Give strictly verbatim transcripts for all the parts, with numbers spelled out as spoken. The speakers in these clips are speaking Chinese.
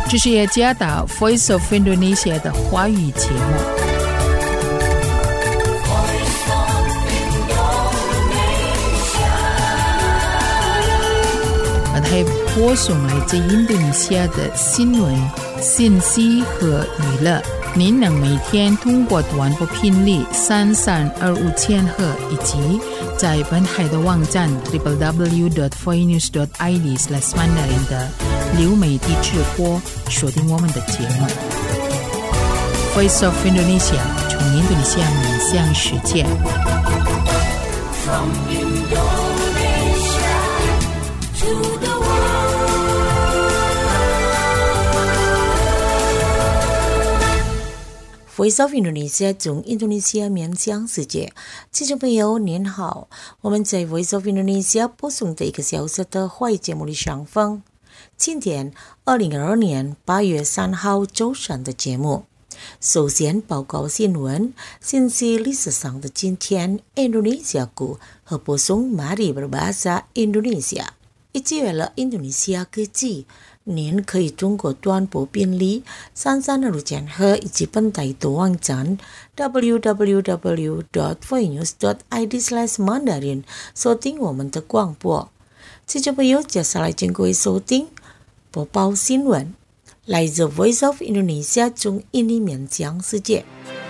这是耶加达 Voice of Indonesia 的华语节目。还播送来自印度尼西亚的新闻、信息和娱乐。您能每天通过短波频率三三二五千赫以及在本海的网站 double-u double-u double-u dot voice news dot i d slash mandarin 的流媒体直播锁定我们的节目。Voice of Indonesia 从印度尼西亚面向世界。From Indonesia to the Voice of Indonesia 从印度尼西亚面向世界，听众朋友您好，我们在 Voice of Indonesia 播送的一个小时的华语节目里相逢。今天二零二二年八月三号周三的节目，首先报告新闻、信息历史上的今天 Indonesiaku 和播送 Mari Berbahasa Indonesia。以及为了印度尼西亚科技，您可以通过短波频率三三二五千赫以及本台的网站 double-u double-u double-u dot voice news dot i d slash mandarin 收听我们的广播。听众朋友，接下来请各位收听播报新闻，来自 Voice of Indonesia 从印尼面向世界。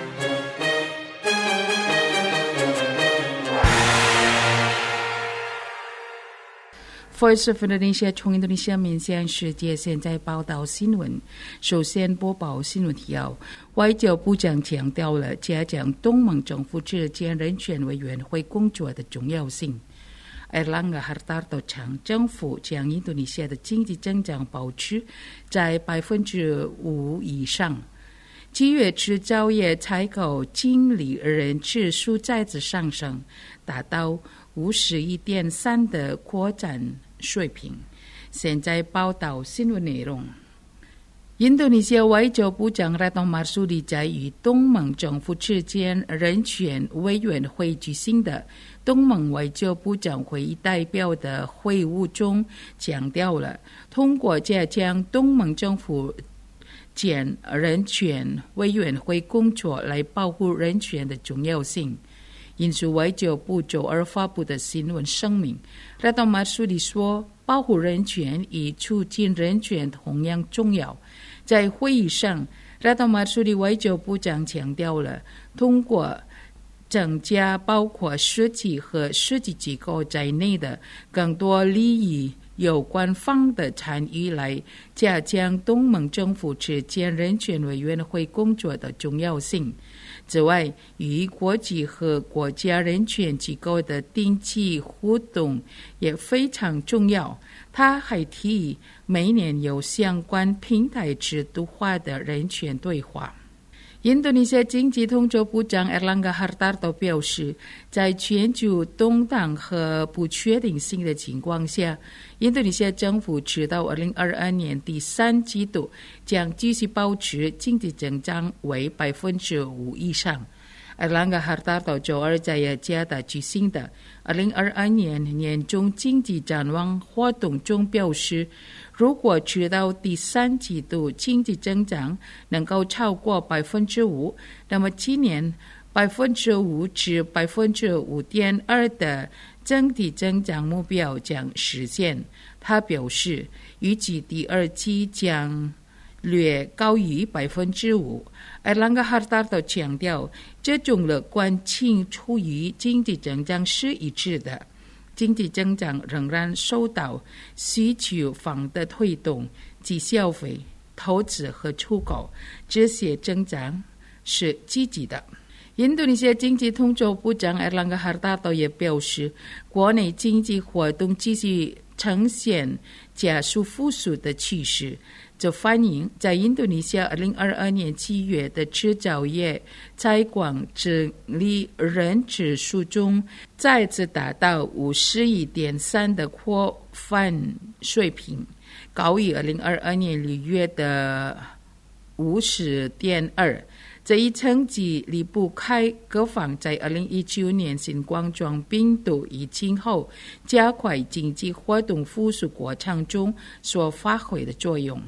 Voice of Indonesia 从印度尼西亚面向世界，现在报道新闻。首先播报新闻提要：外交部长强调了加强东盟政府之间人权委员会工作的重要性。Erlangga Hartarto 称，政府将印度尼西亚的经济增长保持在百分之五以上。七月制造业采购经理人指数再次上升，达到五十一点三的扩展水平。现在报道新闻内容。印度尼西亚外交部长 Retno Marsudi 在与东盟政府之间人权委员会举行的东盟外交部长会议代表的会晤中强调了，通过加强东盟政府间人权委员会工作来保护人权的重要性。引述外交部周二发布的新闻声明， Retno Marsudi 说，保护人权与促进人权同样重要。在会议上， Retno Marsudi 外交部长强调了，通过增加包括实体和实际机构在内的更多利益有关方的参与，来加强东盟政府之间人权委员会工作的重要性。此外，与国际和国家人权机构的定期互动也非常重要。他还提议每年有相关平台制度化的人权对话。印度尼西亚经济通筹部长 Erlangga Hartarto 表示，在全球动荡和不确定性的情况下，印度尼西亚政府直到二零二二年第三季度将继续保持经济增长为百分之五以上。Erlangga Hartarto 周二在雅加达举行的二零二二年年中经济展望活动中表示，如果直到第三季度经济增长能够超过百分之五，那么今年百分之五至百分之五点二的整体增长目标将实现。他表示，预计第二季将略高于百分之五。Erlangga Hartarto 强调，这种乐观性处于经济增长是一致的。经济增长仍然受到需求方的推动，即消费、投资和出口，这些增长是积极的。印度尼西亚经济通筹部长 Erlangga Hartarto 也表示，国内经济活动继续呈现加速复苏的趋势。这反映在印度尼西亚二零二二年七月的制造业采购经理人指数中再次达到五十一点三的扩范水平，高于二零二二年六月的五十点二。这一成绩离不开各方在二零一九年新冠状病毒疫情后加快经济活动复苏过程中所发挥的作用。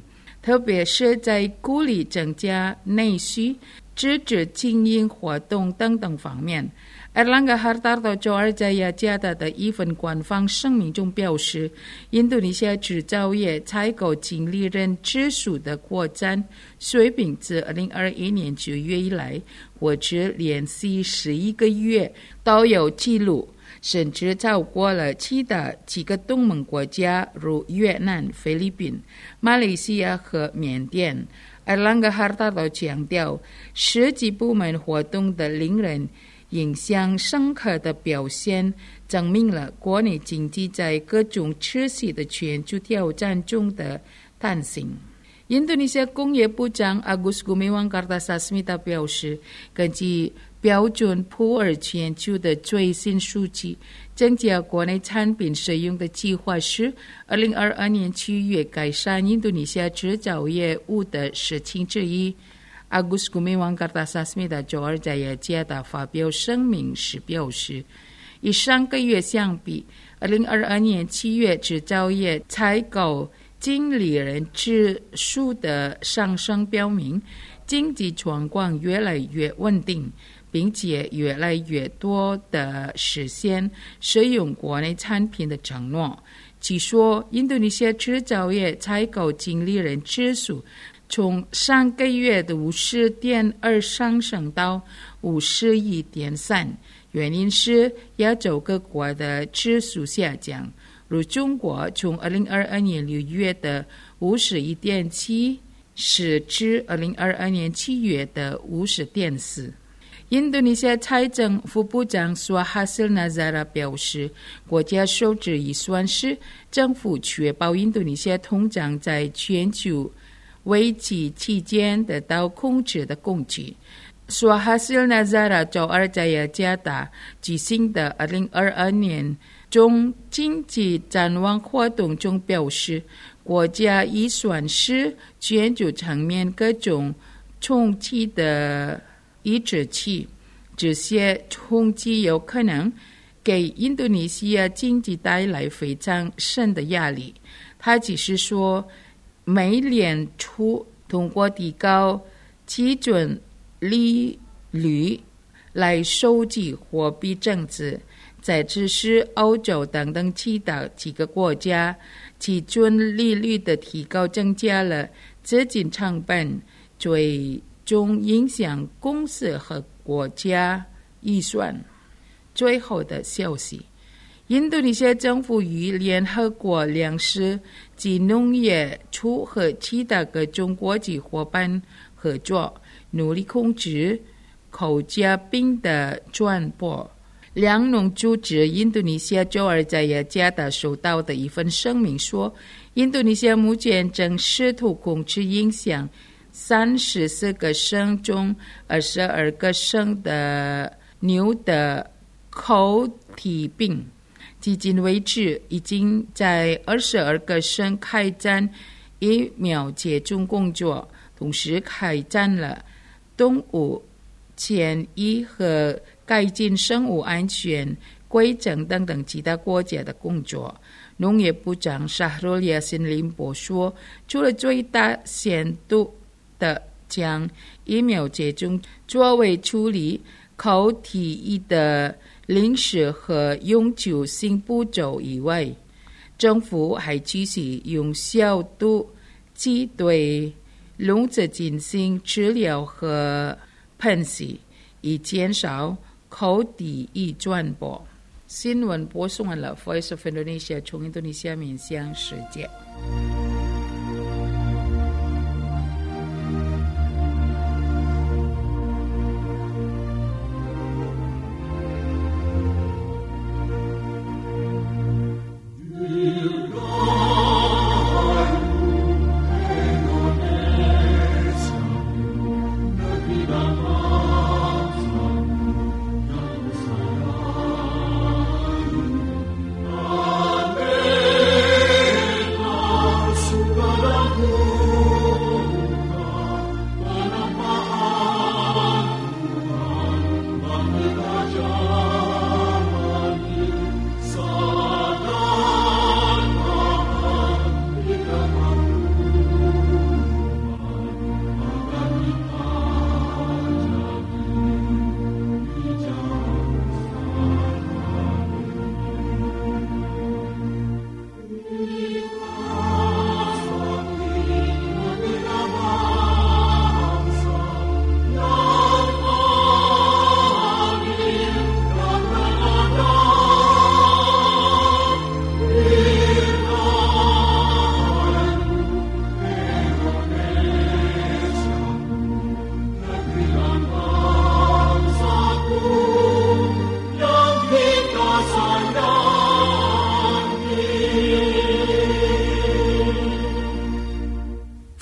特别是在鼓励增加内需、支持经营活动等等方面。Erlangga Hartarto 周二在雅加达的一份官方声明中表示，印度尼西亚制造业采购经理人指数的扩展水平自二零二一年九月以来，或者连续十一个月都有记录，甚至超过了其他几个东盟国家，如越南、菲律宾、马来西亚和缅甸。Erlangga Hartarto 强调，实际部门活动的令人印象深刻的表现，证明了国内经济在各种持续的全球挑战中的弹性。印度尼西亚工业部长 Agus Gumiwang Kartasasmita 表示，根据标准普尔全球的最新数据，增加国内产品使用的计划是二零二二年七月改善印度尼西亚制造业务的事情之一。Agus Gumiwang Kartasasmita 周二在雅加达发表声明时表示，以上个月相比，二零二二年七月制造业采购经理人指数的上升表明，经济状况越来越稳定，并且越来越多的实现使用国内产品的承诺。据说，印度尼西亚制造业采购经理人指数从上个月的五十点二上升到五十一点三，原因是亚洲各国的指数下降，如中国从二零二二年六月的五十一点七是至二零二二年七月的五十点四。印度尼西亚财政副部长 Suhasil Nazara 表示，国家收支预算是政府确保印度尼西亚通胀在全球危机期间得到控制的工具。Suhasil Nazara 周二在雅加达举行的二零二二年中经济展望活动中表示，国家预算是全球层面各种冲击的抑制器，这些冲击有可能给印度尼西亚经济带来非常深的压力。他只是说，美联储通过提高基准利率来收紧货币政策，再支持欧洲等等其他几个国家基准利率的提高，增加了资金成本，最终影响公司和国家预算。最后的消息，印度尼西亚政府与联合国粮食及农业处和其他各种国际伙伴合作，努力控制口加病的传播。粮农组织印度尼西亚周二在雅加达收到的一份声明说，印度尼西亚目前正试图控制影响三十四个省中二十二个省的牛的口蹄病。迄今为止，已经在二十二个省开展疫苗接种工作，同时开展了动物检疫和改进生物安全规则等等其他国家的工作。农业部长 Syahrul Yassin Limpo 说，除了最大限度的将疫苗接种作为处理口蹄疫的临时和永久性步骤以外，政府还继续用消毒剂对笼子进行治疗和喷洗，以减少口蹄疫传播。新闻播送完了 Voice of Indonesia 从印度尼西亚面向世界。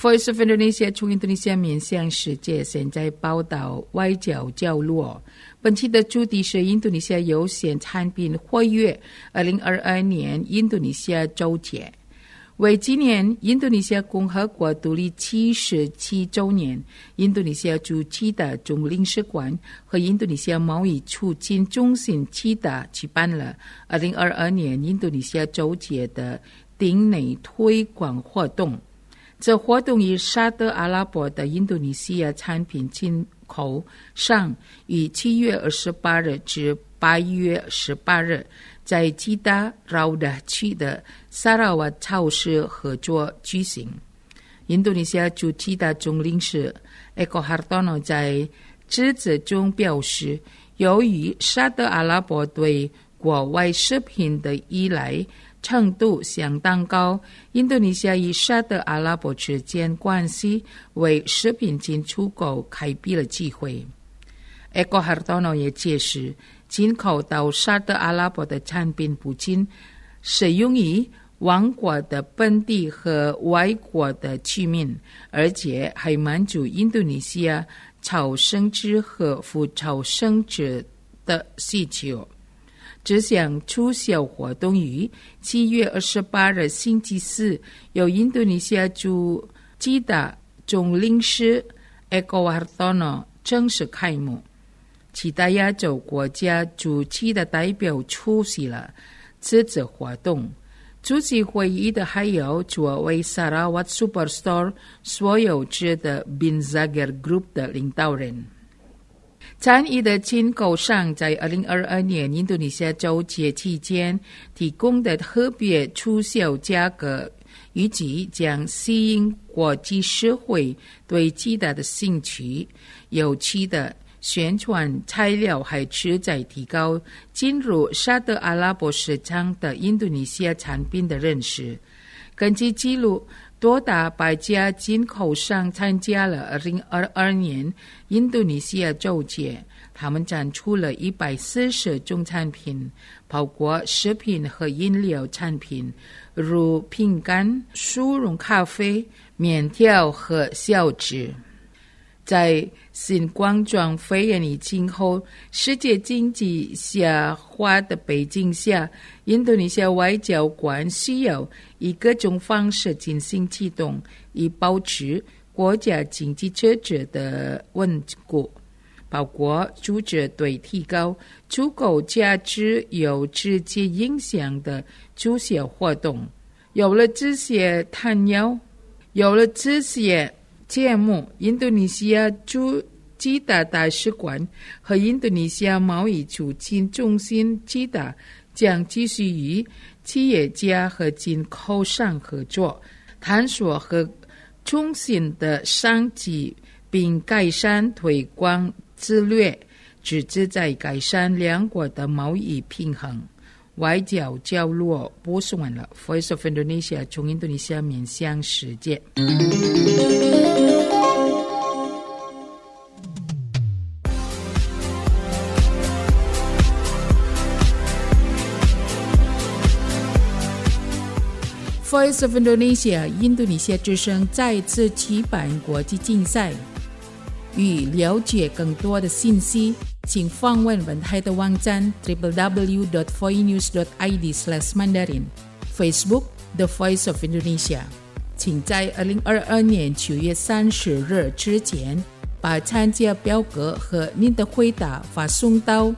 Voice of Indonesia 从印度尼西亚面向世界，现在报道外交角落。本期的主题是印度尼西亚有线产品活跃二零二二年印度尼西亚周节。为纪念印度尼西亚共和国独立七十七周年，印度尼西亚驻基达总领事馆和印度尼西亚贸易促进中心基达举办了二零二二年印度尼西亚周节的境内推广活动。这活动以沙特阿拉伯的印度尼西亚产品进口商于七月二十八日至八月十八日在基达饶达区的萨拉瓦超市合作举行。印度尼西亚驻基达总领事 Eko Hartono 在致辞中表示，由于沙特阿拉伯对国外食品的依赖程度相当高，印度尼西亚与沙特阿拉伯之间关系为食品进出口开辟了机会。Eko Hartono 也解释，进口到沙特阿拉伯的产品不仅适用于王国的本地和外国的居民，而且还满足印度尼西亚超生殖和副超生殖的需求。这项促销活动于七月二十八日星期四由印度尼西亚驻基达总领事 Eko Hartono 正式开幕，其他亚洲国家驻基的代表出席了这次活动。出席会议的还有作为 Sarawak Superstore 所有制的 Bin Zager Group 的领导人。参与的进口商在二零二二年印度尼西亚周节期间提供的特别促销价格，预计将吸引国际社会对基达的兴趣。有趣的宣传材料还旨在提高进入沙特阿拉伯市场的印度尼西亚产品的认识。根据记录，多达百家进口商参加了二零二二年印度尼西亚周节，他们展出了一百四十种产品，包括食品和饮料产品，如饼干、速溶咖啡、面条和小吃。在新冠状肺炎疫情后，世界经济下滑的背景下，印度尼西亚外交官需要以各种方式进行启动，以保持国家经济支持的稳固，包括组织对提高出口价值有直接影响的促销活动。有了这些探讨，有了这些节目，印度尼西亚驻基达大使馆和印度尼西亚贸易促进中心基达将继续与企业家和进口商合作，探索和创新的商机，并改善推广策略，旨在改善两国的贸易平衡。外交角落播送完了。 Voice of Indonesia 从印度尼西亚面向世界。Voice of Indonesia 印度尼西亚之声再次举办国际竞赛。欲了解更多的信息，请访问本台的网站 double-u double-u double-u dot voinews dot i d slash mandarin Facebook The Voice of Indonesia。 请在二零二二年九月三十日之前把参加表格和您的回答发送到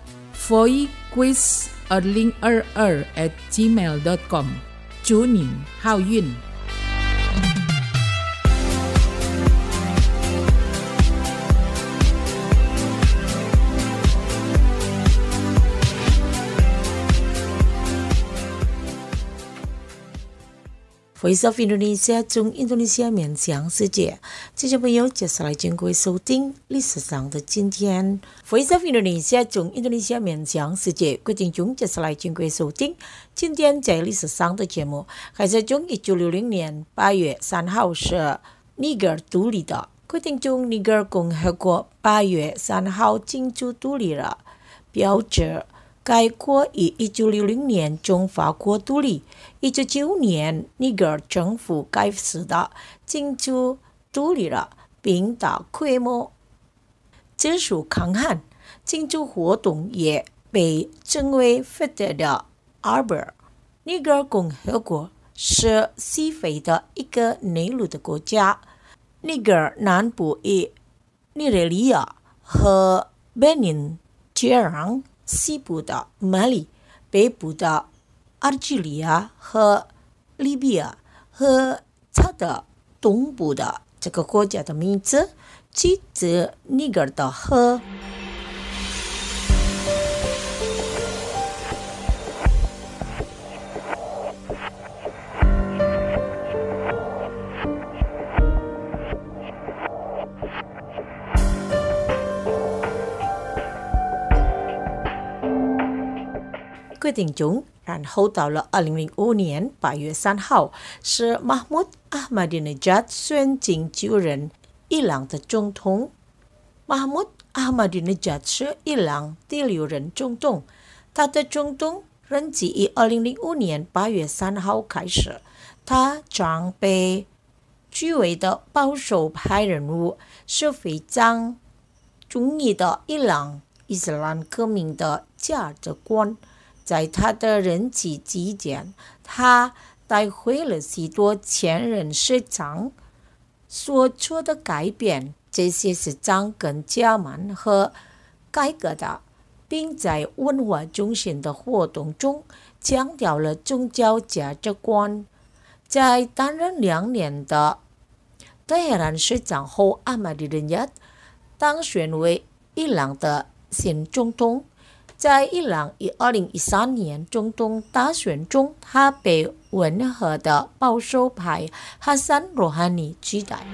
voicequiz 二零二二 at gmail dot com。 祝您好运。 Voice of Indonesia 从印度尼西亚面向世界，听众朋友，接下来经过收听历史上的今天。Voice of Indonesia 从印度尼西亚面向世界，各位听众接下来经过收听今天在历史上的节目。开始从一九六零年八月三号是尼格尔独立的，各位听众，尼格尔共和国八月三号庆祝独立了，标志该国于一九六零年从法国独立。一九九五年尼格尔政府开始的庆祝独立了并大规模结束抗旱，庆祝活动也被称为 Fête de l'Arbre。尼格尔共和国是西非的一个内陆的国家，尼格尔南部以尼日利亚和贝宁接壤，西部的马里，北部的阿尔及利亚和利比亚，和它的东部的这个国家的名字取自尼格尔的河。决定中，然后到了二零零五年八月三号，是马穆阿哈迪内加选进就任伊朗的总统。马穆阿哈迪内加是伊朗第六任总统，他的总统任期于二零零五年八月三号开始，他将被誉为的保守派人物，是非常中意的伊朗伊斯兰革命的价值观。在他的任期期间，他带回了许多前任市长所做的改变，这些市长更加慢和改革的，并在文化中心的活动中强调了宗教价值观。在担任两年的德黑兰市长后，阿马迪内加当选为伊朗的新总统。在伊朗于二零一三年总统大选中，他被温和的保守派哈桑·罗哈尼取代。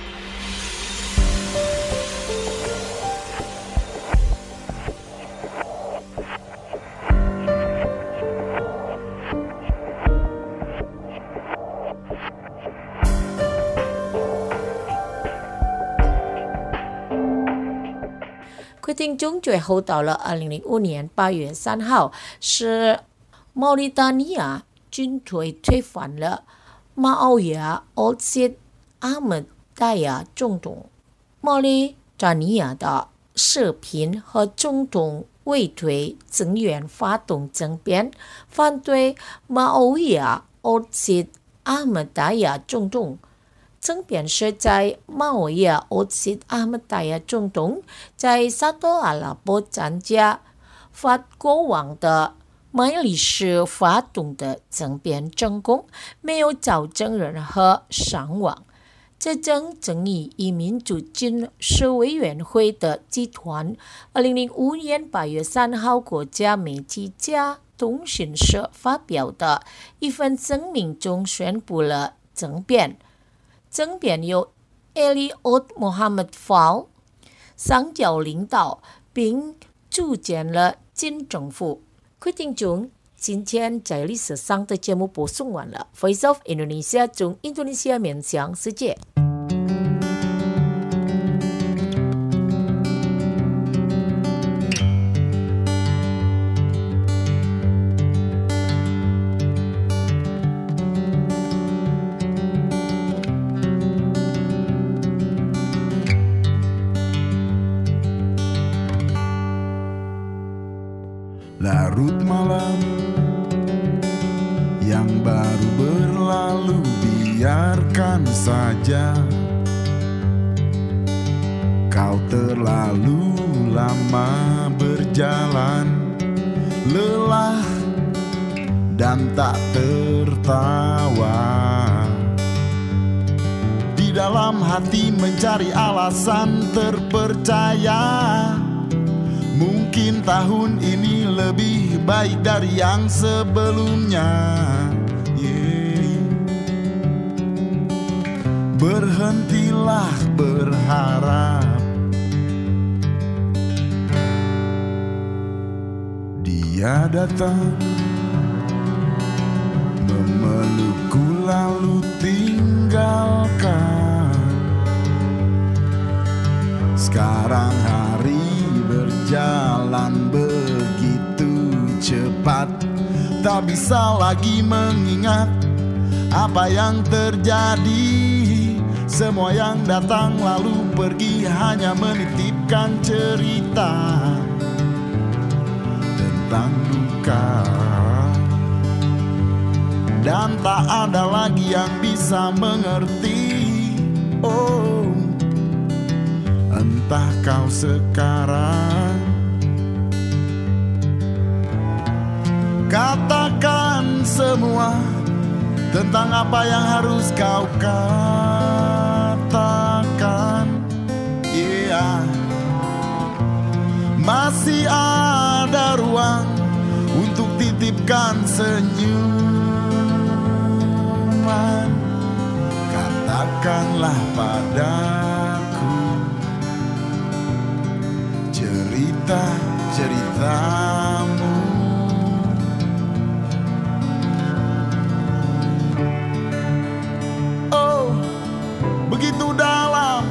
决定中最后到了二零零五年八月三号，是毛里达尼亚军队推翻了马奥亚奥切阿姆达亚总统。毛里达尼亚的士兵和总统卫队成员发动政变，反对马奥亚奥切阿姆达亚总统。政变是在马奥亚奥切阿姆达亚总统在沙特阿拉伯参加法国王的麦里斯发动的政变成功，没有造成任何伤亡。这正正义与民主军事委员会的集团二零零五年八月三号国家媒体家通讯社发表的一份声明中宣布了政变。政变由埃利奥·穆罕默德·法上交领导，并组建了新政府。决定中，今天在历史上的节目播送完了。Voice of Indonesia 从印度尼西亚面向世界。 Larut malam yang baru berlalu, biarkan saja. Kau terlalu lama berjalan, lelah dan tak tertawa. Di dalam hati mencari alasan terpercaya, mungkin tahun ini lebih baik dari yang sebelumnya. Yeah. Berhentilah berharap, dia datang memelukku lalu tinggalkan. Sekarang hari berjalan begitu cepat, tak bisa lagi mengingat apa yang terjadi. Semua yang datang lalu pergi hanya menitipkan cerita tentang duka. Dan tak ada lagi yang bisa mengerti. Oh, entah kau sekarang katakan semua tentang apa yang harus kau katakan. Iya, yeah. Masih ada ruang untuk titipkan senyuman. Katakanlah padaku cerita-ceritamu. Oh, begitu dalam,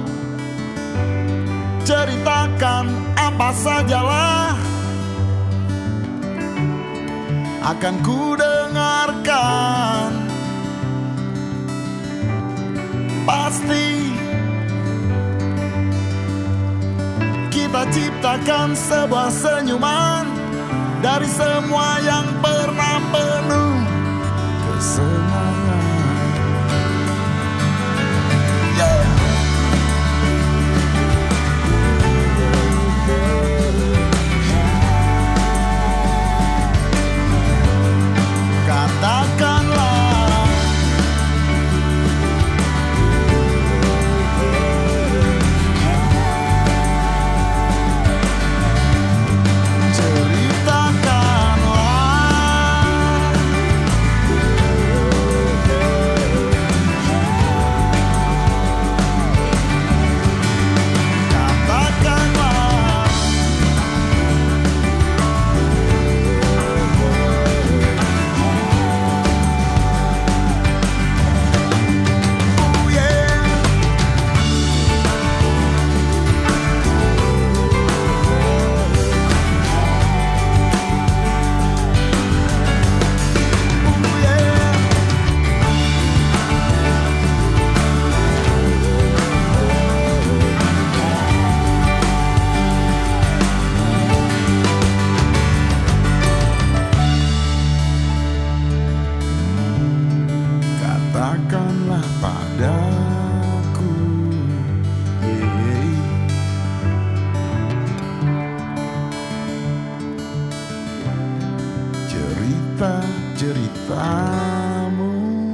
ceritakan apa sajalah, akan ku dengarkan. Pasti kita ciptakan sebuah senyuman dari semua yang pernah penuh kesenangan. Yeah. Katakanlah cerita-ceritamu。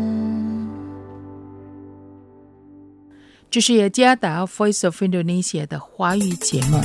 这是雅加达 Voice of Indonesia 的华语节目。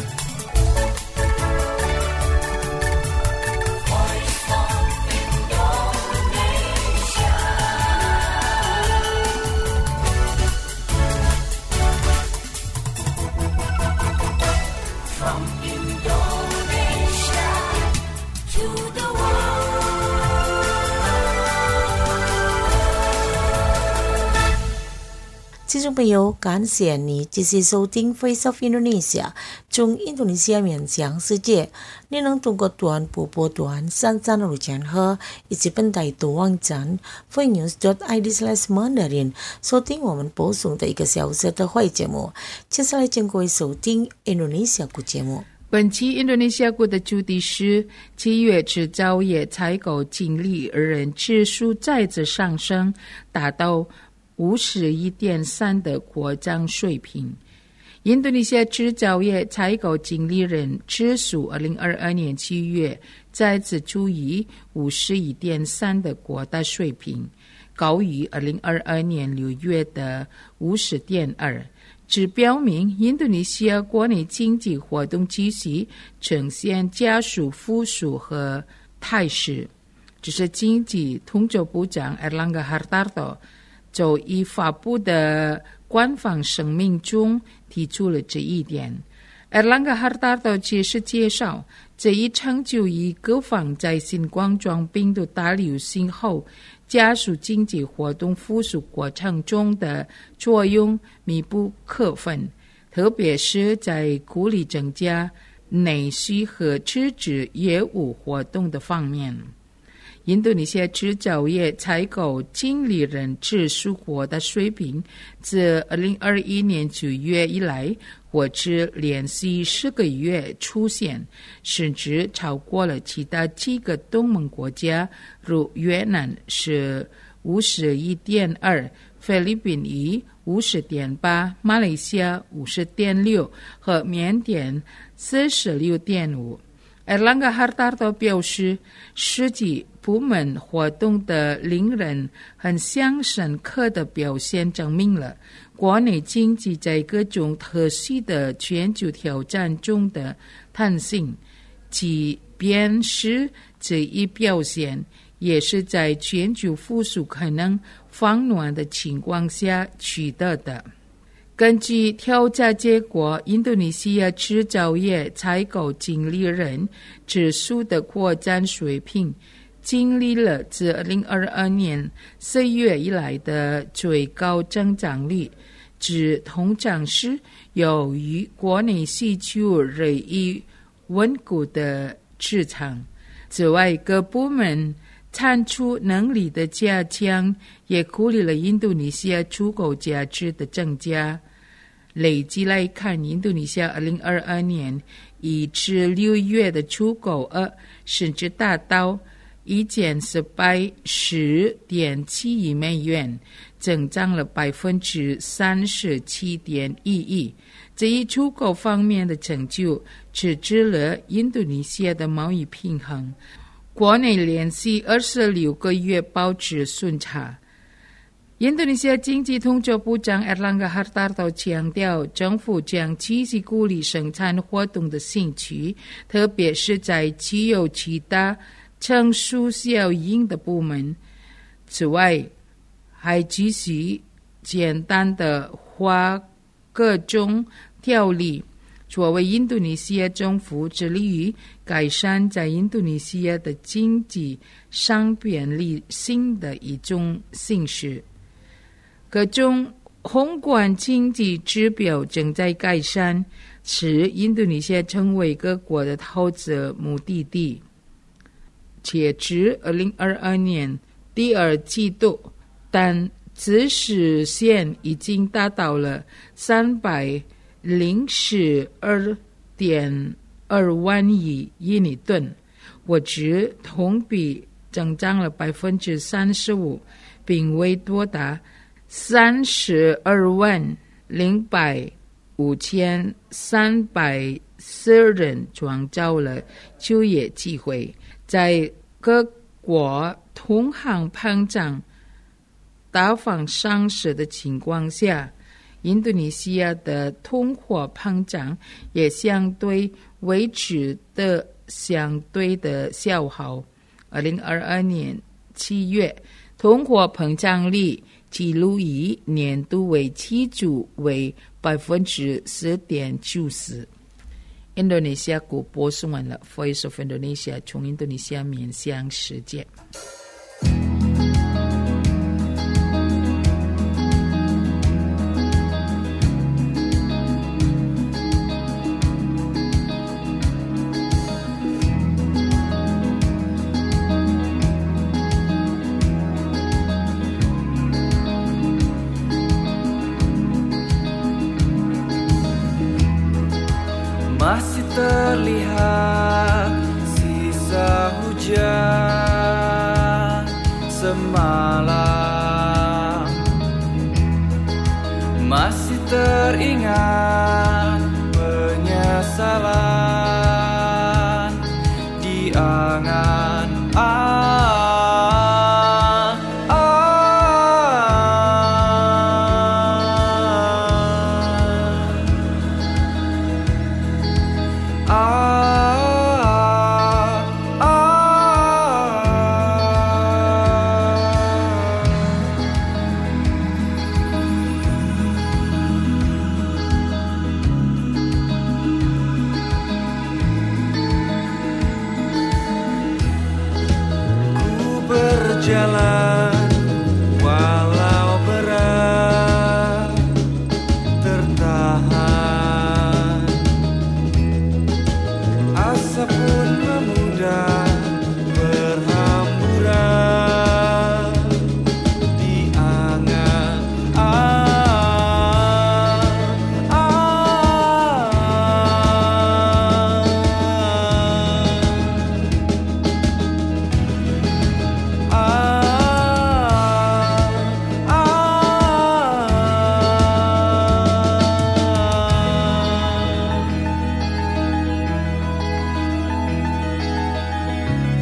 听众朋友，感谢你继续收听 Voice of Indonesia 从印度尼西亚面向世界。你能通过短波波短三三六千赫以及本台的网站 voicenews dot i d slash mandarin 收听我们播送的一个小时的会节目。接下来请各位收听印度尼西亚国节目。 本期印度尼西亚国的主题是七月制造业采购经理人指数再次上升，达到五十一点三的扩张水平。印度尼西亚制造业采购经理人指数二零二二年七月再次处于五十一点三的扩大水平，高于二零二二年六月的五十点二，只表明印度尼西亚国内经济活动继续呈现加速复苏和态势。这是经济统筹部长 Erlangga Hartarto周一发布的官方声明中提出了这一点。Erlangga Hartarto 解释介绍，这一成就与各方在新冠状病毒大流行后加速经济活动复苏过程中的作用密不可分，特别是在鼓励增加内需和支持业务活动的方面。 印度尼西亚制造业采购经理人指数获得水平自二零二一年九月以来或至连续十个月出现，甚至超过了其他几个东盟国家，如越南是五十一点二，菲律宾以五十点八，马来西亚五十点六和缅甸四十六点五。Erlangga Hartarto 表示，实际部门活动的令人很相深刻的表现证明了国内经济在各种特殊的全球挑战中的弹性，即便是这一表现也是在全球复苏可能放缓的情况下取得的。根据调查结果，印度尼西亚制造业采购经理人指数的扩展水平经历了自二零二二年四月以来的最高增长率，指通胀是由于国内需求日益稳固的市场。此外，各部门产出能力的加强也鼓励了印度尼西亚出口价值的增加。累计来看，印度尼西亚二零二二年一至六月的出口额甚至达到一千四百十点七亿美元，增长了百分之三十七点一亿。这一出口方面的成就支持了印度尼西亚的贸易平衡，国内连续二十六个月保持顺差。印度尼西亚经济统筹部长 Erlangga Hartarto 强调，政府将继续鼓励生产活动的兴趣，特别是在具有其他成熟效应的部门。此外，还继续简单的化各种条例，作为印度尼西亚政府致力于改善在印度尼西亚的经济上便利性的一种形式。各种宏观经济指标正在改善，使印度尼西亚成为各国的投资目的地。截至二零二二年第二季度，单自实现已经达到了三百零十二点二万亿印尼吨，或者同比增长了百分之三十五，并为多达三十二万零百五千三百四人创造了就业机会。在各国通航膨胀大幅上升的情况下，印度尼西亚的通货膨胀也相对维持的相对的消耗。二零二二年七月，通货膨胀率记录以年度为期主为百分之四点九四。印度尼西亚国播送完了 Voice of Indonesia 从印度尼西亚面向世界。 Masih terlihat sisa hujan semalam, masih teringat penyesalan di angan ah, jalan walau berat tertahan, asa pun memudar berhamburan.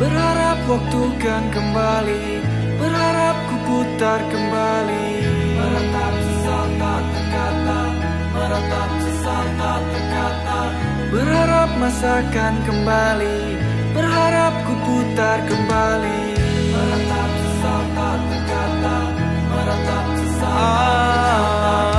Berharap waktu kan kembali, berharap ku putar kembali. Meratap sesal tak terkata, meratap sesal tak terkata. Berharap masa kan kembali, berharap ku putar kembali. Meratap sesal tak terkata, meratap sesal tak terkata.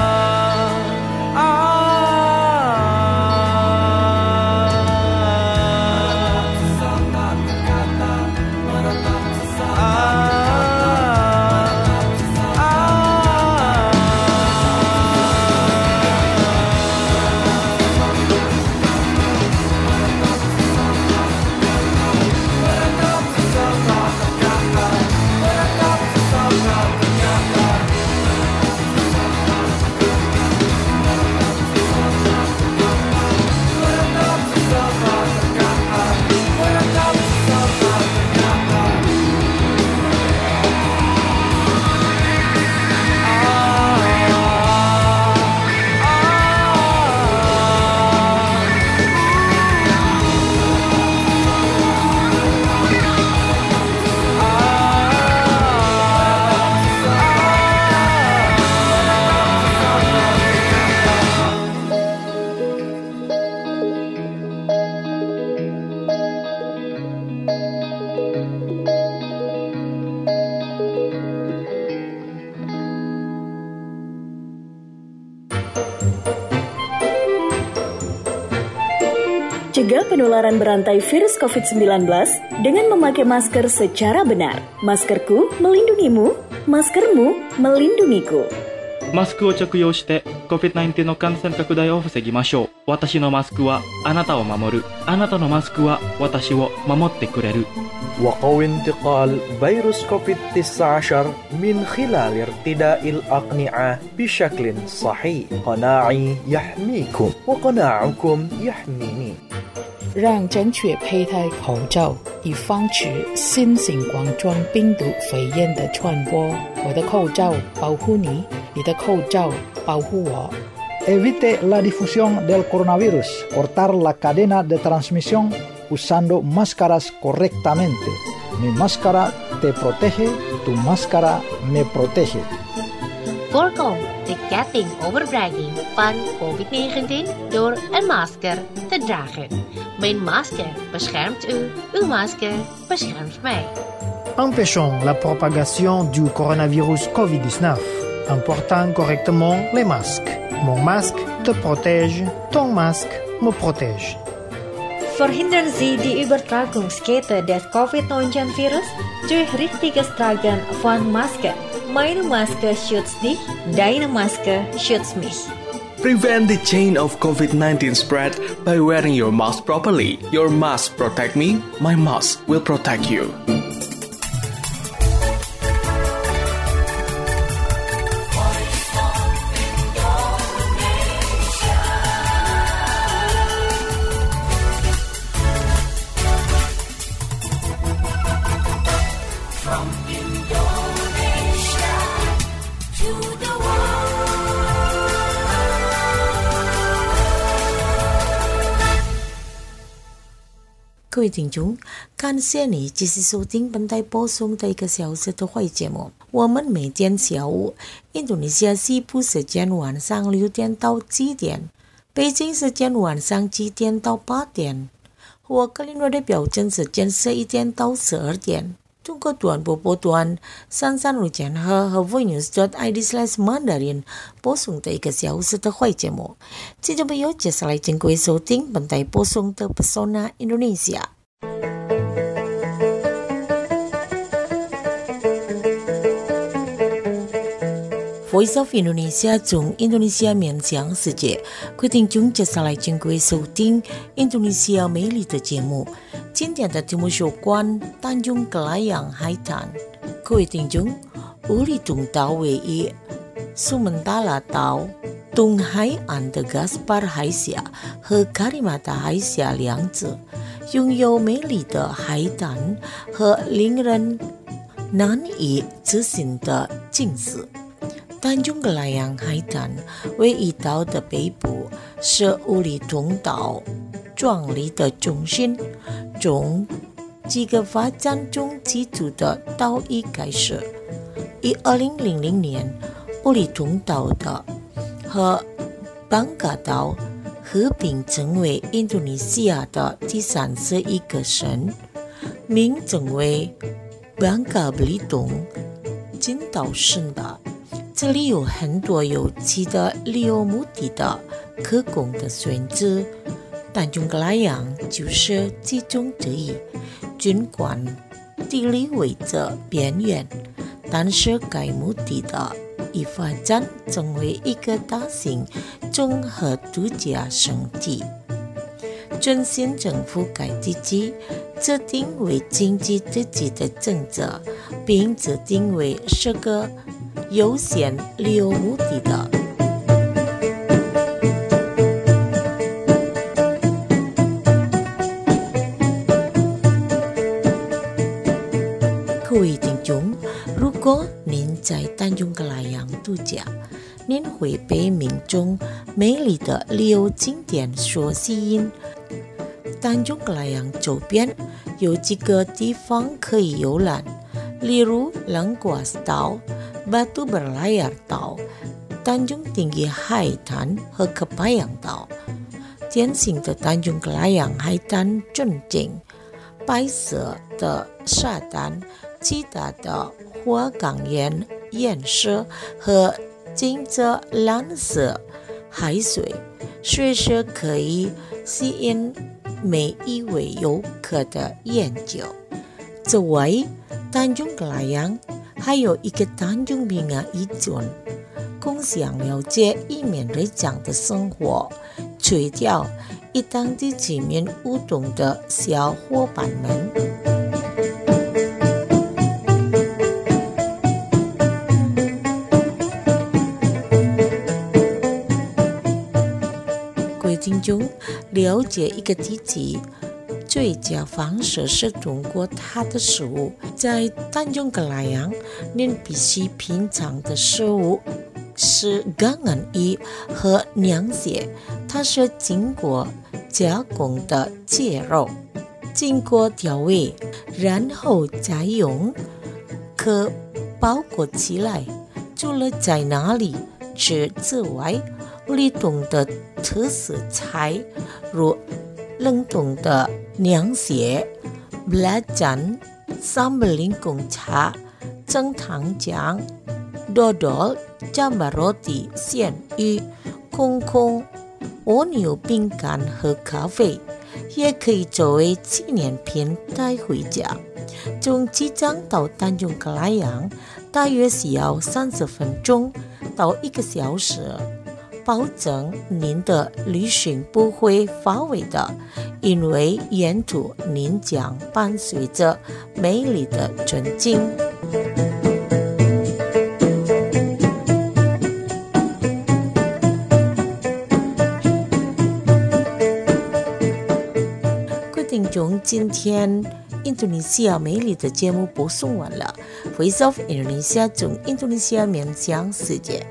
Cegah penularan berantai virus covid sembilan belas dengan memakai masker secara benar. Maskerku melindungimu, maskermu melindungiku. マスクを着用して コビッドナインティーン の感染拡大を防ぎましょう。私のマスクはあなたを守る。あなたのマスクは私を守ってくれる。 وقوي انتقال فيروس كوفيد تسعة عشر من خلال ارتداء الأقنعة بشكل صحيح. قناعي يحميكم وقناعكم يحميني. 让正确佩戴口罩，以防止新型冠状病毒肺炎的传播。我的口罩保护你，你的口罩保护我。 Evite la difusión del coronavirus. Cortar la cadena de transmisión usando máscaras correctamente. Mi máscara te protege, tu máscara me protege. Voorkom de ketting overbrenging van covid negentien door een masker te dragen. Mijn masker beschermt u, uw masker beschermt mij. Empêchons la propagation du coronavirus covid dix-neuf en portant correctement les masques. Mon masque te protège, ton masque me protège. Verhindern Sie die Übertragungskette des covid neunzehn Virus durch richtiges Tragen von Masken. Meine Maske schützt dich, deine Maske schützt mich. Prevent the chain of covid nineteen spread by wearing your mask properly. Your mask protect me, my mask will protect you. 各位听众，感谢你继续收听本台播送的一个小时的会节目。我们每天下午，印度尼西亚西部时间晚上六点到七点，北京时间晚上七点到八点，和格林威的标准时间十一点到十二点。通过短波波段三三六减和和 voinews dot i d slash mandarin 播送的一个小时的会节目。听众朋友，接下来请各位收听本台播送的 Pesona Indonesia。Voice of Indonesia 从印度尼西亚面向世界，各位听众接下来请各位收听印度尼西亚美丽的节目。今天的题目有关丹中Kelayang海滩。各位听众，乌里东岛位于苏门答腊岛东海岸的 Gaspar 海峡和 Karimata 海峡两侧，拥有美丽的海滩和令人难以置信的景色。丹中Kelayang海滩位于岛的北部，是乌里东岛壮丽的中心，从几个发展中基础的岛屿开始。以二零零零年布里通岛的和邦嘎岛合并成为印度尼西亚的第三十一个省，名称为邦嘎布里通金岛省的。这里有很多有趣的旅游目的的可供的选择，丹中格拉洋就是其中之一。尽管地理位置边缘，但是该目的的已发展成为一个大型综合度假胜地。中县政府该地区制定为经济特区的政策，并制定为十个优先旅游目的的。各位听众，如果您在丹中格拉洋度假，您会被民众美丽的旅游景点所吸引。丹中格拉洋周边有几个地方可以游览，例如兰瓜斯岛、Batu Berlayar 岛、丹中定义海滩和可巴洋岛。典型的丹中格拉洋海滩正景，白色的沙滩，巨大的花岗岩岩石和金色蓝色海水，随时可以吸引每一位游客的眼球。此外，丹中格拉洋还有一个丹中平安一村，共享了解一面日常的生活，垂钓与当地居民互动的小伙伴们。各位听众，了解一个地区最佳方式是通过它的食物。在丹中格拉洋，您必须品尝的食物是橄榄鱼和凉蟹，它是经过加工的鸡肉，经过调味，然后再用壳包裹起来。除了在哪里吃之外，立冬的特色菜如冷冻的凉蟹、belacan、sambal lingkung茶、蒸糖浆、dodol、jamba roti、鲜鱼、空空、蜗牛饼干和咖啡，也可以作为纪念品带回家。从机场到丹中格拉洋大约需要三十分钟到一个小时，保证您的旅行不会乏味的，因为沿途您将伴随着美丽的风景。各位听众，今天印度尼西亚美丽的节目播送完了。Voice of Indonesia 从印度尼西亚面向世界。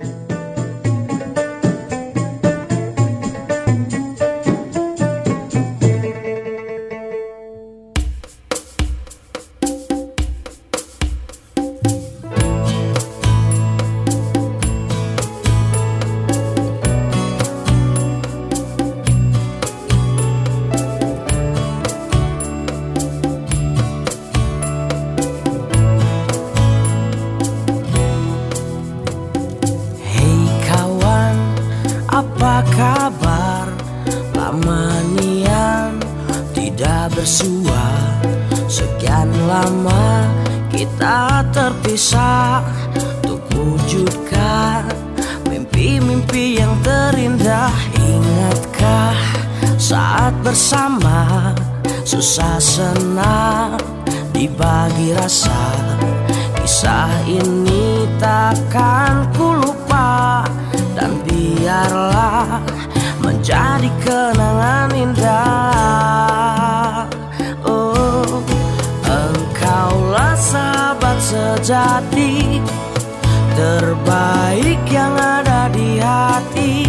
Apa kabar? Lama nian tidak bersua. Sekian lama kita terpisah untuk wujudkan mimpi-mimpi yang terindah. Ingatkah saat bersama, susah senang dibagi rasa. Kisah ini takkan ku lupa, dan biarlah menjadi kenangan indah. Oh, engkaulah sahabat sejati, terbaik yang ada di hati.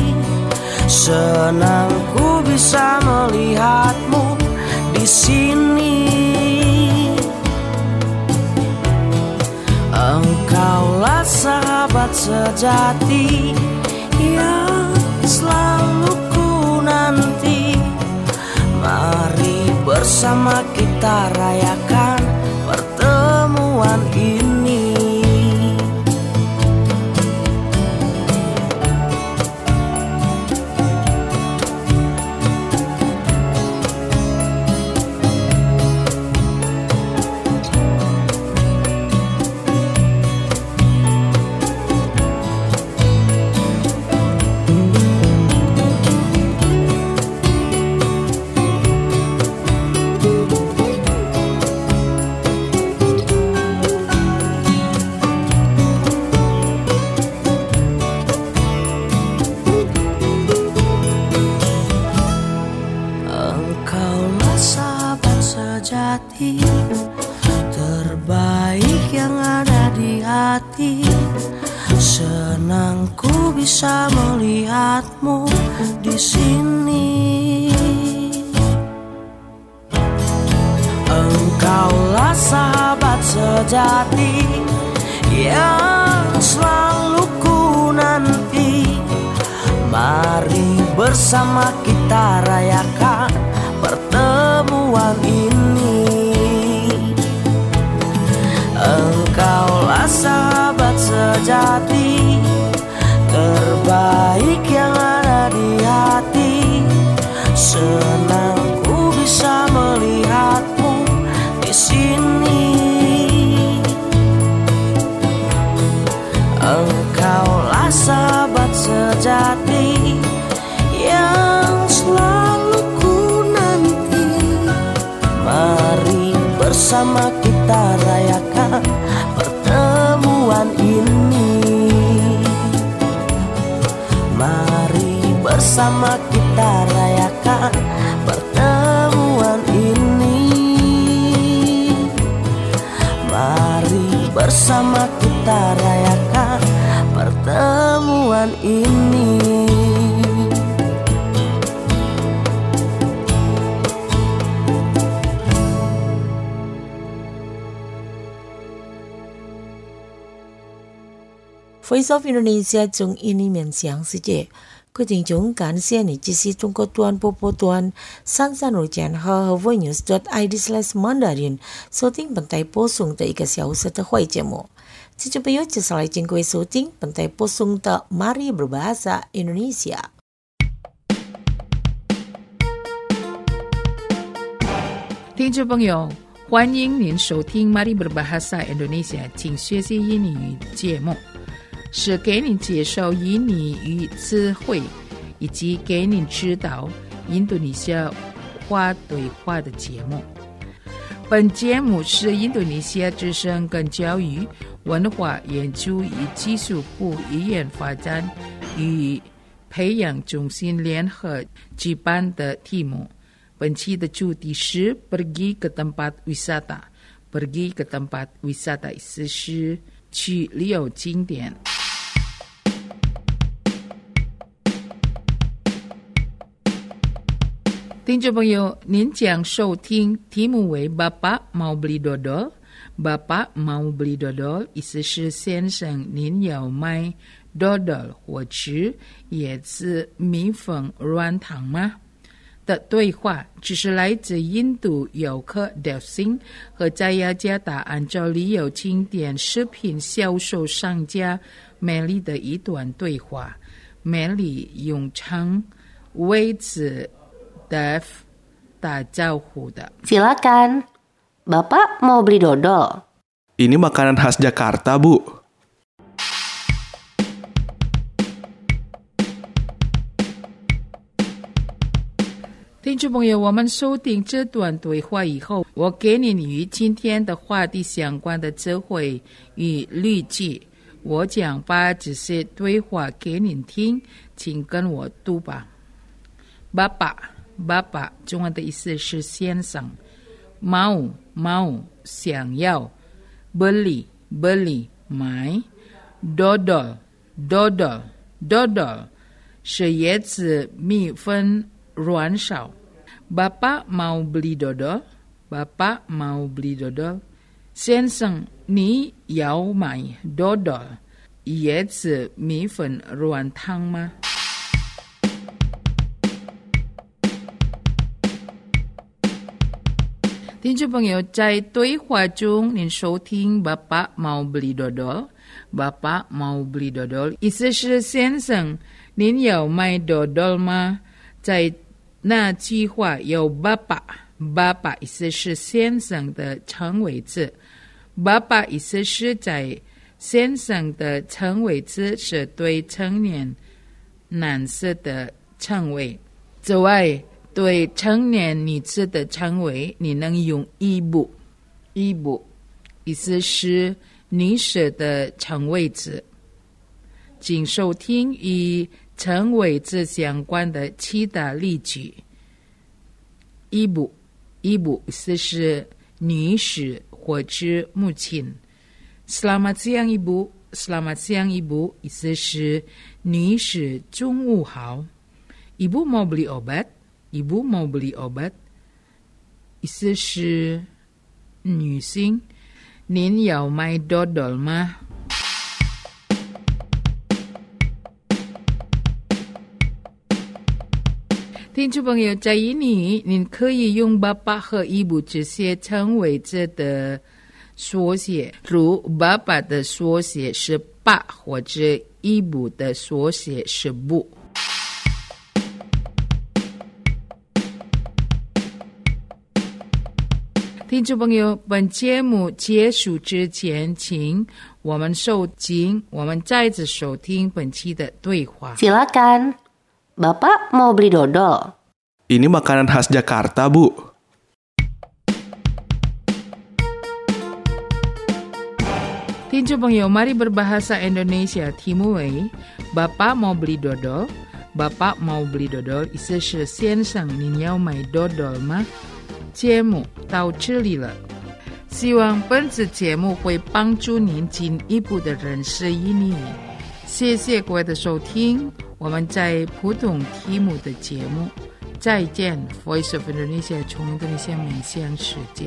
Senang ku bisa melihatmu di sini. sejati yang selalu ku nanti. Mari bersama kita rayakan pertemuan ini. Terbaik yang ada di hati. Senang ku bisa melihatmu di sini. Engkaulah sahabat sejati yang selalu ku nanti. Mari bersama kita rayakan pertemuan ini. Engkaulah sahabat sejati terbaik yang ada di hati. Senang ku bisa melihatmu di sini. Engkaulah sahabat sejati yang selalu ku nanti. Mari bersama kita rayakan pertemuan ini. Mari bersama kita rayakan pertemuan ini. Mari bersama kita rayakan pertemuan ini. Voice of Indonesia 从印尼面向世界，各位听众感谢你支持中国端播报端三三六键和 voinews dot i d slash mandarin 收听本台播送的一个小时的会节目。听众朋友，接下来请各位收听本台播送的 Mari Berbahasa Indonesia。 听众朋友，欢迎您收听 Mari Berbahasa Indonesia 请学习印尼语节目。是给您介绍印尼语词汇，以及给您指导印度尼西亚话对话的节目。本节目是印度尼西亚之声跟教育、文化研究与技术部语言发展与培养中心联合举办的题目。本期的主题是 Pergi ke tempat wisata。 Pergi ke tempat wisata 意思是去旅游景点。听众朋友，您将收听题目为 Bapak mau beli dodol。 Bapak mau beli dodol 意思是先生您要买 dodol 或吃椰子米粉软糖吗的对话，只是来自印度游客 Delsin 和在雅加达按照旅游景点食品销售商家美丽的一段对话。美丽用长位子Dev 打招呼的。 Silakan, Bapak mau beli dodol? Ini makanan khas Jakarta, Bu. 听众朋友，我们收听这段对话以后，我给你与今天的话题相关的智慧与律句，我将把这些对话给您听，请跟我读吧。Bapak Bapak 中文的意思是先生， mau mau 想要， beli beli 买， dodol dodol dodol 是椰子米粉软烧。 Bapak mau beli dodol? Bapak mau beli dodol? 先生，你要买 dodol？ 椰子米粉软汤吗？听众朋友，在对话中您收听 Bapak mau beli dodol， Bapak mau beli dodol， 意思是先生，您有卖 dodol 吗？在那句话有 Bapak，Bapak 意思是先生的称谓字 ，Bapak 意思是在先生的称谓字是对成年男士的称谓，此外。对成年女子的称谓，你能用一部，一部，意思是女士的称谓字。请收听与称谓字相关的其他例句。一部，一部意思是女士或者母亲。Selamat siang ibu, selamat siang ibu 意思是女士中午好。Ibu mau beli obat?Ibu mau beli obat， 意思是女性，您有买 dodol 吗？听众朋友，在印尼，您可以用爸爸和ibu这些称谓字的缩写，如爸爸的缩写是爸，或者ibu的缩写是bu。听众朋友，本节目结束之前，请我们收听，我们再次收听本期的对话。 Silakan, Bapak mau beli dodol? Ini makanan khas Jakarta, Bu. 听众朋友，mari berbahasa Indonesia， 题目为 Bapak mau beli dodol， Bapak mau beli dodol 意思是先生，您要买 dodol 吗？节目到这里了，希望本次节目会帮助您进一步的认识印尼语。谢谢各位的收听，我们在普通题目的节目再见。Voice of Indonesia 从印度尼西亚面向世界。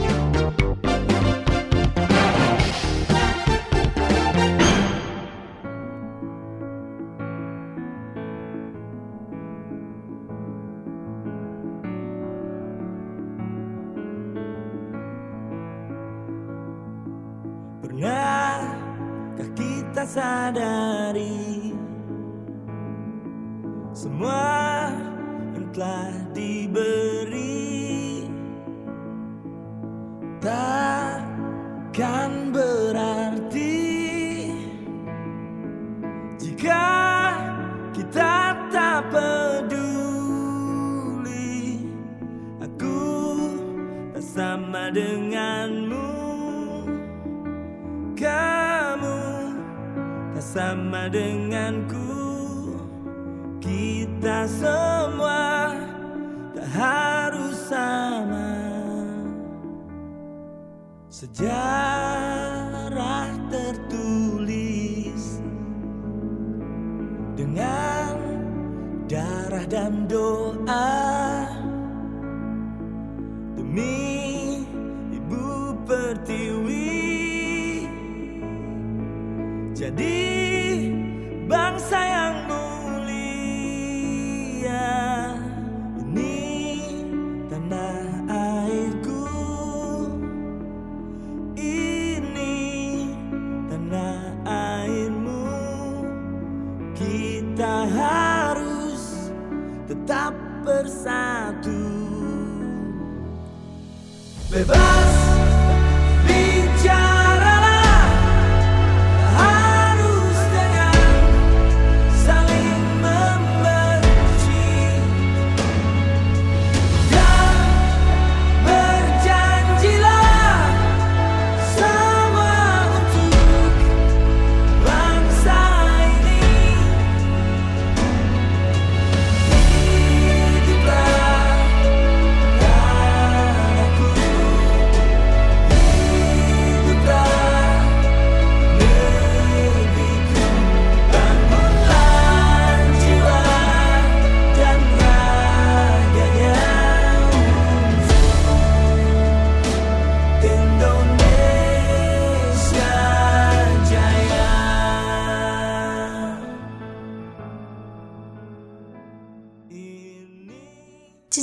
Pernahkah kita sadari semua yang telah diberi takkan berarti jika kita tak peduli. Aku tak sama denganmu, kamu tak sama denganku. Kita semua tak harus sama. Sejarah tertulis dengan darah dan doa demi Ibu Pertiwi. Jadi bangsa yang mulia, ini tanah airku, ini tanah airmu. Kita harus tetap bersatu, bebas bicara.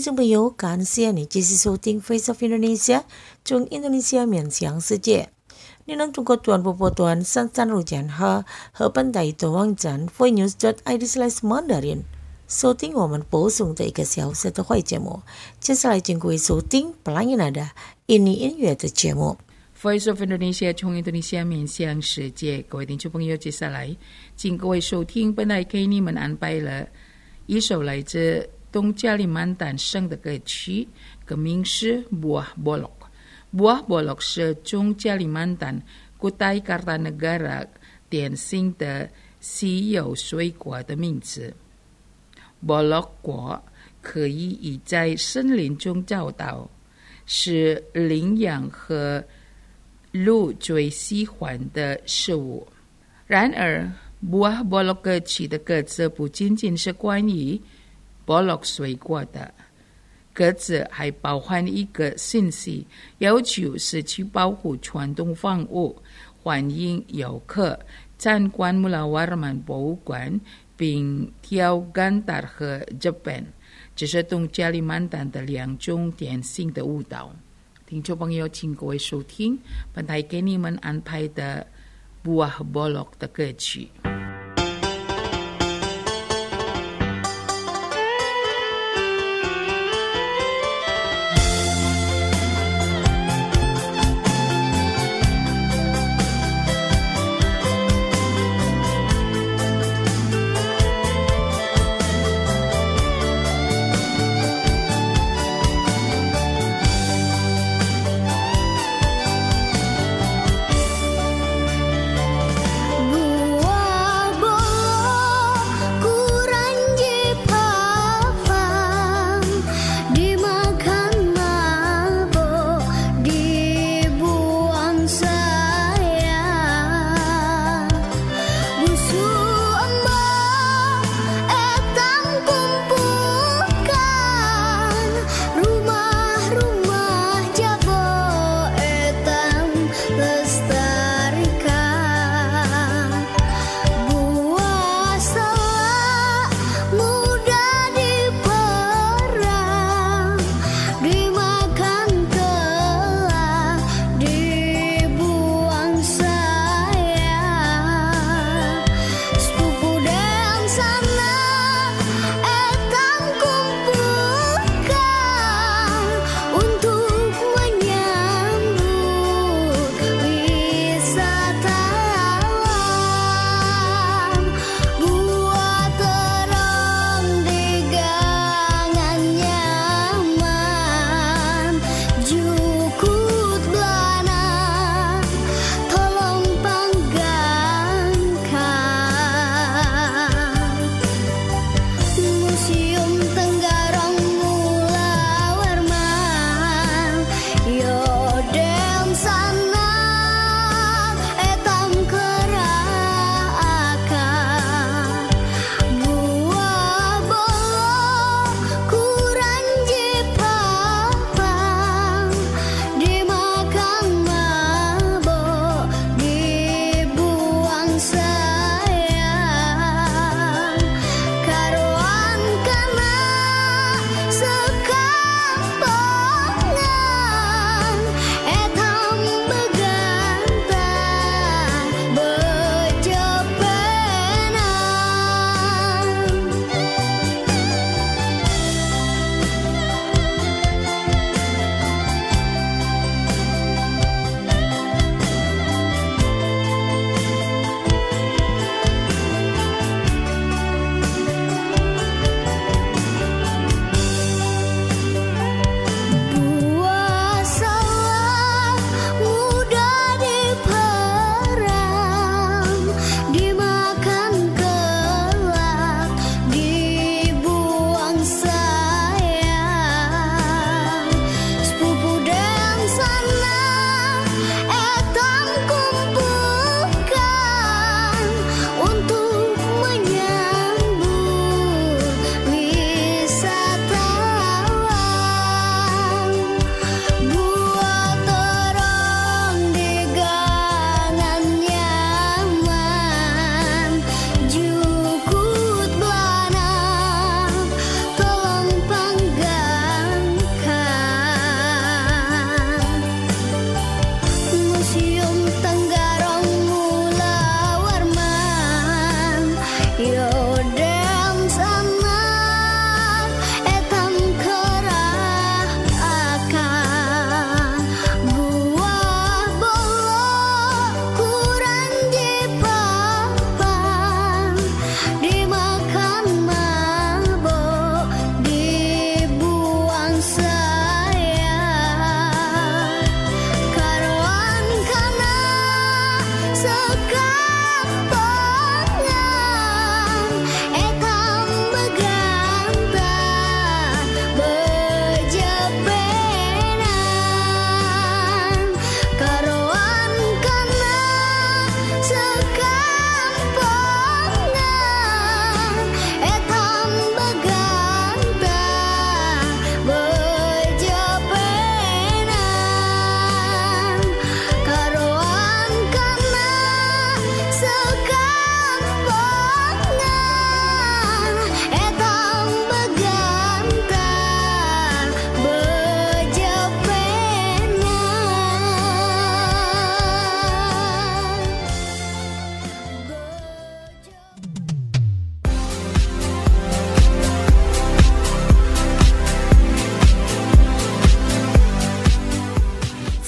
众朋友，感谢你继续收听 Face of Indonesia 从印度尼西亚面向世界。你能通过短波波段三三六减和和本地的网站 voinews dot i d slash mandarin 收听我们播送的一个小时的会节目。接下来请各位收听 Pelangi Nada 印尼音乐的节目。 Voice of Indonesia 从印度尼西亚面向世界，各位听众朋友，接下来请各位收听本来给你们安排了一首来自东加里曼丹省的歌曲，歌名是 Buah Bolok。Buah Bolok 是中加里曼丹Kutai Kartanegara 典型的稀有水果的名字。Bolok 果可以已在森林中找到，是羚羊和鹿最喜欢的食物。然而 Buah Bolok 歌曲的歌词不仅仅是关于 Bolok 水果的，歌词还包含一个信息，要求是去保护传统房屋，欢迎游客参观穆拉瓦尔曼博物馆，并跳甘达尔和 Japan， 这是东加里曼丹的两种典型的舞蹈。听众朋友，请各位收听本台给你们安排的 Buah Bolok 的歌曲。 Buah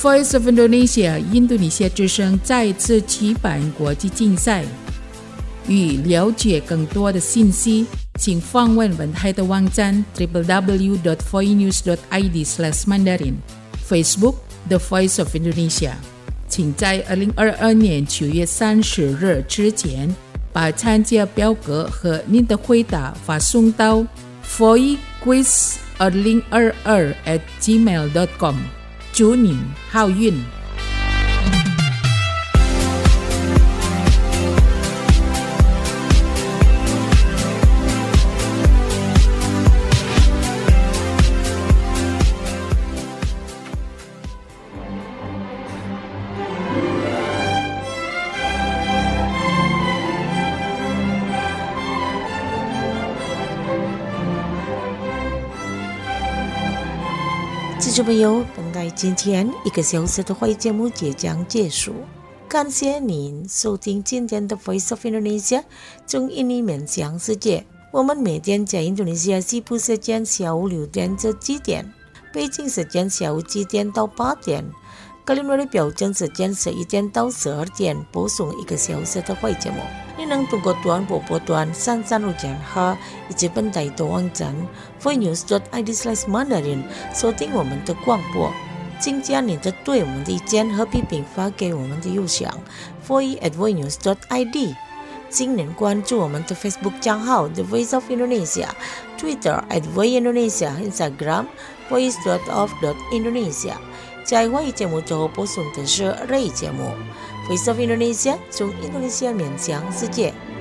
Voice of Indonesia 印度尼西亚之声再次举办国际竞赛。欲了解更多的信息，请访问本台的网站 double-u double-u double-u dot voinews dot i d slash mandarin Facebook The Voice of Indonesia。请在二零二二年九月三十日之前，把参加表格和您的回答发送到 voiquiz 二零二二 at gmail dot com。祝您好运！ 听众朋友，本台今天一个小时的会节目即将结束，感谢您收听今天的 Voice of Indonesia 从印尼面向世界。我们每天在印度尼西亚西部时间下午六点至七点，北京时间下午七点到八点，格林威治标准时间十一点到十二点播送一个小时的会节目。你能通过短波波段三三六点二以及本台的网站 voinews dot i d slash mandarin 收听我们的广播。请将你的对我们的意见和批评发给我们的邮箱 voice at voinews dot i d。请您关注我们的 Facebook 账号 The Voice of Indonesia， Twitter at voice indonesia， Instagram voice dot of dot indonesia。在华语节目最后播送的是日语节目 Voice of Indonesia 从印度尼西亚面向世界。